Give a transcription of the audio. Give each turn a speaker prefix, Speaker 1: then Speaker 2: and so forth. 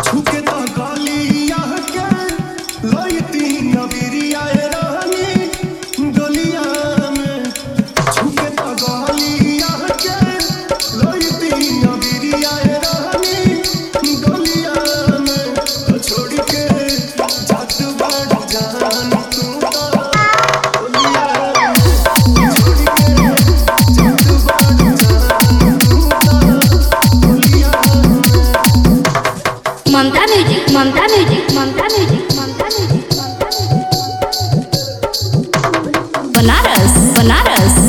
Speaker 1: छुके तो गलिया के लईती नबीरिया रानी गलिया में छुके तो गलिया के लईती नबीरिया रानी गलिया में तो छोड़ के जात बढ़ जान तू गलिया में छोड़ के जात बढ़ जान तू गलिया
Speaker 2: Mamta music Mamta music Mamta music Mamta music Banaras Banaras